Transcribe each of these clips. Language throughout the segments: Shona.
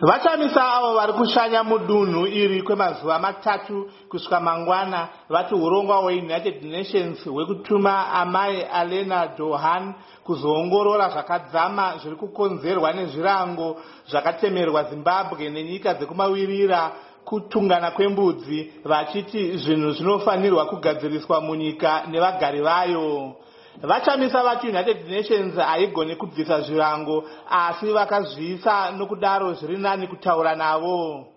Vachamisa avo vari kushanya mudunhu iri kwemazuva matatu kusvika mangwana vati urongwa hweUnited Nations hwekutuma amai Alena Johan kuzoongorora zvakadzama zviri kukonzerwa nezvirango zvakatemerwa Zimbabwe nenyika dzekumavirira kutungana kwembudzi, vachiti zvinhu zvinofanirwa kugadziriswa munyika nevagari vayo. Vachamisa vati United Nations haigone kubvisa zvirango asi vakazviisa nokudaro zviri nani kutaura navo.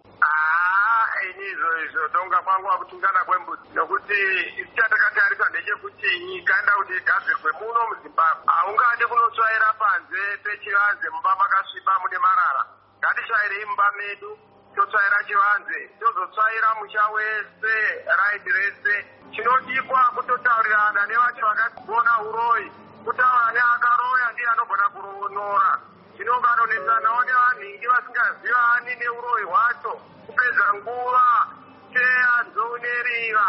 Izvo tonga kwangu kutungana kwembudzi nokuti chatakatarisa ndechekuti nyika inoda kuti igadzirwe muno muZimbabwe. Haungade kunotsvaira panze pechivanze mumba makasviba mune marara. Ngatisvairei mumba medu totsvaira chivanze tozotsvaira musha wese raidi rese. Chinodikwa kutotaurirana nevacho vakagona uroyi, kutaura neakaroya ndiye anogona kuronora. Chinonganonetsanawo nevanhingi vasingazivani neuroyi hwacho kupedza nguva teanzounerira.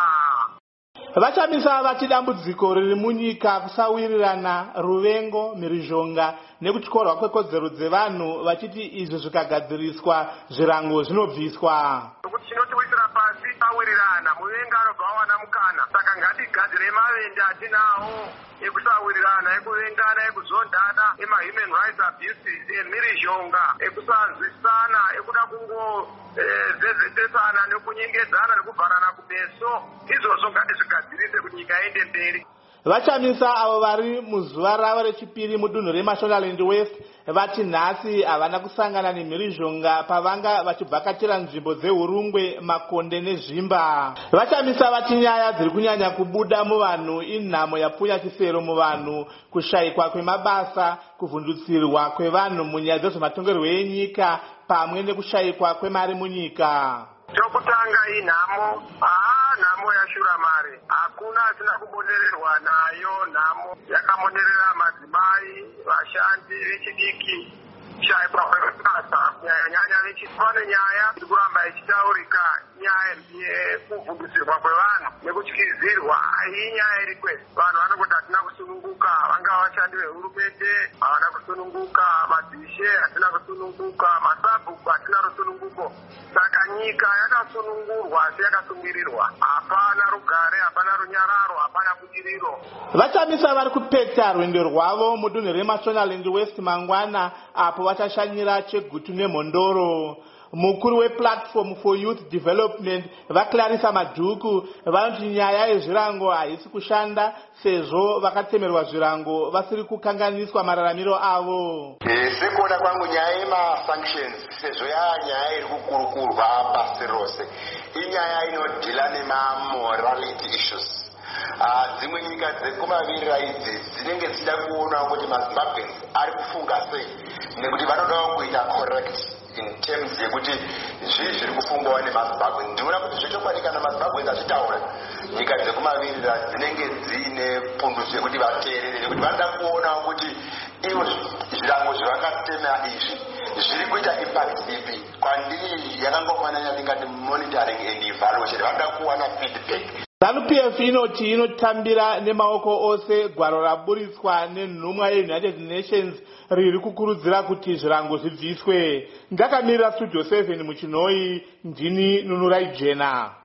Vachamisa vati dambudziko riri munyika kusawirirana, ruvengo, mhirizhonga nekutyorwa kwekodzero dzevanhu, vachiti izvi zvikagadziriswa zvirango zvinobviswa. Chinotiwisira pasi kusawirirana, muvengi anobva awana mukana. Saka ngatigadzire mavende atinawo ekusawirirana, ekuvengana, ekuzondana, ema-human rights abuses, emhirizhonga, ekusanzwisana, ekuda kungozezetesana nekunyengedzana nekubvarana kumeso. Izvozvo ngatizvigadzirise kuti nyika iende mberi. Vachamisa avo vari muzuva ravo rechipiri mudunhu reMashonaland West vati nhasi havana kusangana nemhirizhonga pavanga vachivhakachira nzvimbo dzeHurungwe, Makonde neZvimba. Vachamisa vati nyaya dziri kunyanya kubuda muvanhu inhamo yapfunya chisero muvanhu, kushayikwa kwemabasa, kuvhundutsirwa kwevanhu munyaya dzezvematongerwo enyika pamwe nekushayikwa kwemari munyika. Chokutanga inhamo, nhamo yashura mari. Hakuna asina kumonererwa nayo nhamo. Yakamonerera madzimai, vashandi vechidiki, kushayikwa kwemabasa, nyanya vechifane nyaya iri kuramba ichitaurika, nyaya yekuvhundutsirwa kwevanhu nekutyizirwa. Iyi nyaya iri kwese. Vanhu vanongoti hatina kusununguka, vangava vashandi vehurumende havana kusununguka, madzishe hatina kusununguka, masabhuku hatina rusununguko. Saka nyika yakasunungurwa asi yakasungirirwa. Hapana rugare, hapana runyararo, hapana budiriro. Vachamisa vari kupeta rwendo rwavo mudunhu reMashonaland West mangwana apo vachashanyira Chegutu neMhondoro. Mukuru wePlatform for Youth Development vaClarissa Madhuku vanoti nyaya yezvirango haisi kushanda sezvo vakatemerwa zvirango vasiri kukanganiswa mararamiro avo. Sekuona kwangu nyaya yemasanctions sezvo nyaya iri kukurukurwa pasi rose, inyaya inodhila nemamorality issues. Dzimwe nyika dzekumavirira idzi dzinenge dzichida kuona kuti maZimbabweans ari kufunga sei, nekuti vanoda kuita correct in terms yekuti zvii zviri kufungwa nemaZimbabwe. Ndinoona kuti zvechokwadi kana maZimbabweans achitaura, nyika dzekumavirira dzinenge dziine pundutso yekuti vateerere, nekuti vanoda kuona kuti ivo zvirango zvavakatema izvi zviri kuita impact ipi. Kwandiri yakangofanana ndingati monitoring and evaluation, vanoda kuwana feedback. ZANU-PF inoti inotambira nemaoko ose gwaro raburitswa nenhumwa yeUnited Nations riri kukurudzira kuti zvirango zvibviswe. Ndakamirira Studio 7 muChinoi, ndini Nunurai Jena.